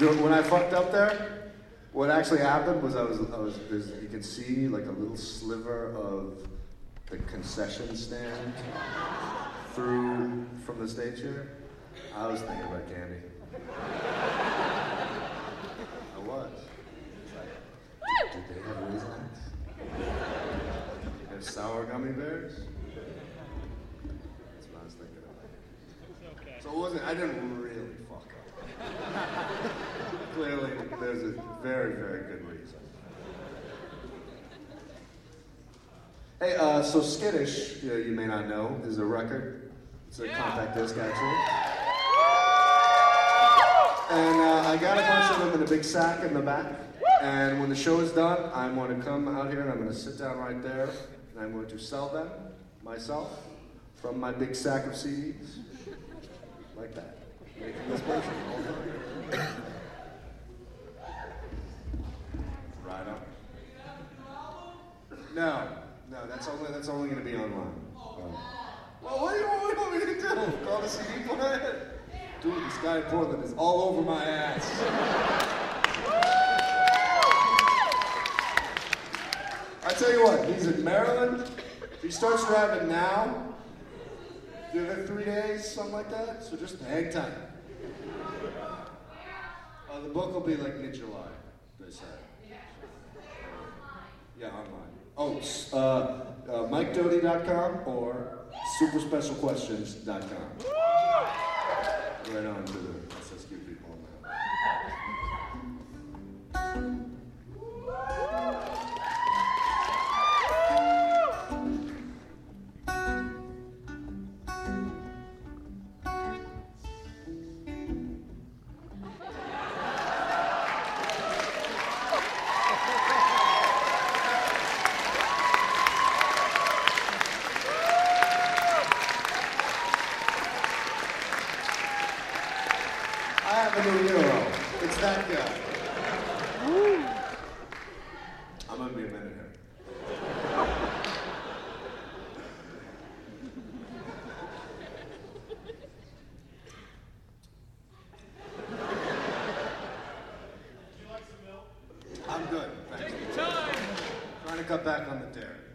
When I fucked up there, what actually happened was you can see like a little sliver of the concession stand through from the stage here. I was thinking about candy. I was. Did they have raisins? Have sour gummy bears? That's what I was thinking of. Okay. So it wasn't, I didn't really fuck up. Clearly, there's a very, very good reason. Hey, so Skittish, you may not know, is a record. It's a compact disc, actually. And I got a bunch of them in a big sack in the back. And when the show is done, I'm going to come out here and I'm going to sit down right there and I'm going to sell them myself from my big sack of CDs. Like that. Making this motion all the time. Right on. No, that's only going to be online. Well, what do you want me to do? Call the CD player? Dude, this guy in Portland is all over my ass. I tell you what, he's in Maryland. If he starts driving now, give it 3 days, something like that. So just hang tight. The book will be like mid-July, they say. Yeah, online. Oh, MikeDoty.com or SuperSpecialQuestions.com. Right on to the SSQ people on that. I have a new hero. It's that guy. I'm gonna be a minute here. Would you like some milk? I'm good, thanks. Take your time. Trying to cut back on the dare.